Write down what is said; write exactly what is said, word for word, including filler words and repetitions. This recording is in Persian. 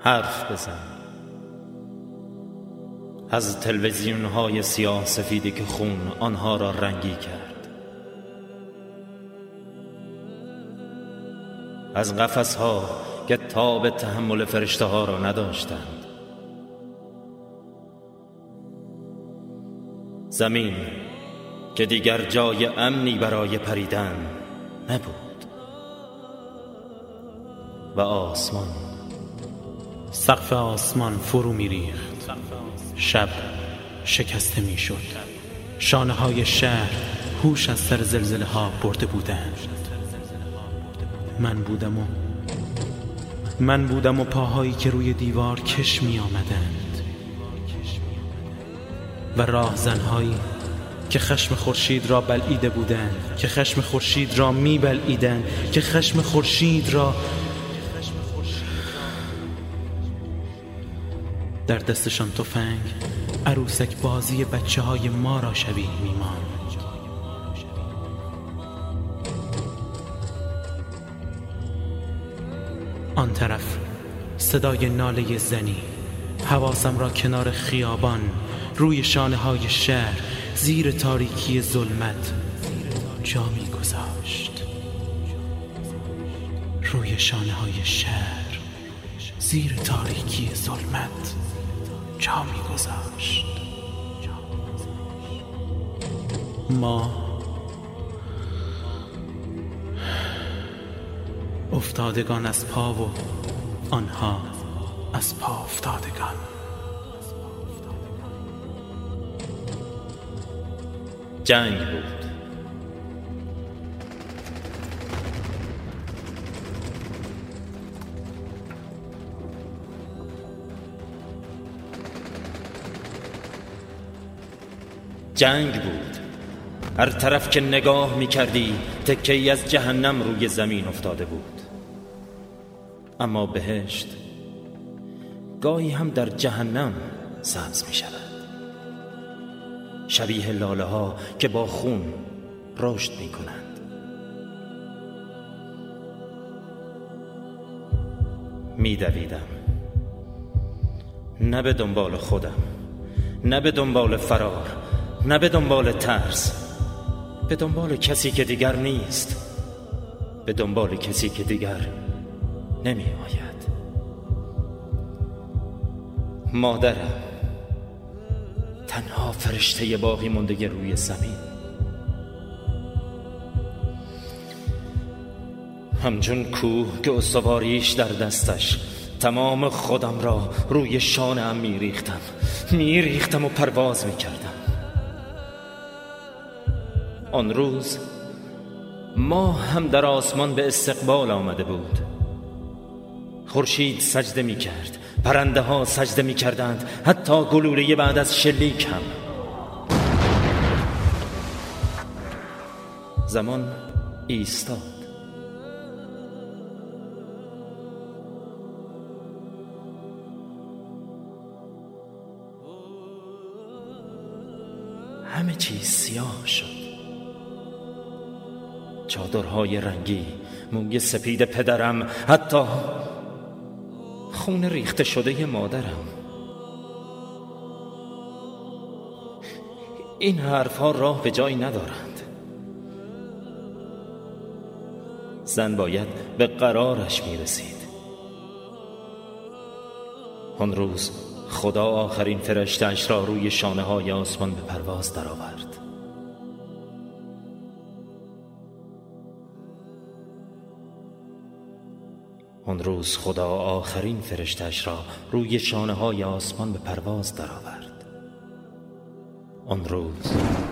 حرف بزن از تلویزیون های سیاه سفیدی که خون آنها را رنگی کرد، از قفس ها که تاب تحمل فرشته ها را نداشتند، زمین که دیگر جای امنی برای پریدن نبود، و آسمان، سقف آسمان فرو می ریخت. شب شکسته می شد. شانه های شهر هوش از سر زلزله ها برده بودند. من بودم و من بودم و پاهایی که روی دیوار کش می آمدند و راهزنهایی که خشم خورشید را بلعیده بودند، که خشم خورشید را می بلعیدند، که خشم خورشید را در دستشان تفنگ عروسک بازی بچه های ما را شبیه می ماند. آن طرف صدای ناله زنی حواسم را کنار خیابان، روی شانه های شهر، زیر تاریکی ظلمت جا می گذاشت. روی شانه های شهر، زیر تاریکی ظلمت جا می گذاشت. ما افتادگان از پا و آنها از پا افتادگان. جنگ بود. جنگ بود. هر طرف که نگاه می کردی تکه‌ای از جهنم روی زمین افتاده بود. اما بهشت گاهی هم در جهنم سبز می شود، شبیه لاله ها که با خون رشد می کنند. می دویدم، نه به دنبال خودم، نه به دنبال فرار، نه به دنبال ترس، به دنبال کسی که دیگر نیست، به دنبال کسی که دیگر نمی آید. مادرم، تنها فرشته باقی مونده روی زمین. همچون کوه که استواریش در دستش، تمام خودم را روی شانه‌ام می ریختم می ریختم و پرواز می کردم. آن روز ماه هم در آسمان به استقبال آمده بود. خورشید سجده می کرد، پرنده ها سجده می کردند، حتی گلوله بعد از شلیک هم. زمان ایستاد. همه چیز سیاه شد. چادرهای رنگی، موی سپید پدرم، حتی خون ریخته شده مادرم. این حرفها راه به جایی ندارند. زن باید به قرارش میرسید. آن روز خدا آخرین فرشته‌اش را روی شانه های آسمان به پرواز درآورد. آن روز خدا آخرین فرشته‌اش را روی شانه های آسمان به پرواز درآورد. آن روز